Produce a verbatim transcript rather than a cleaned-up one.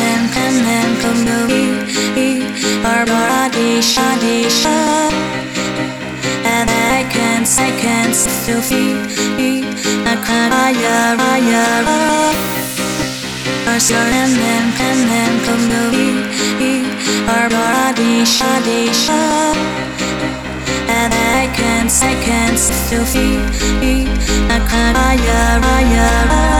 then and then come to me, our body shadi sha, and I can't, I can't still feel I can't, aya, aya, our and then and then come to me, our body shadi sha, and I can't, I can't still feel I can't, aya, aya.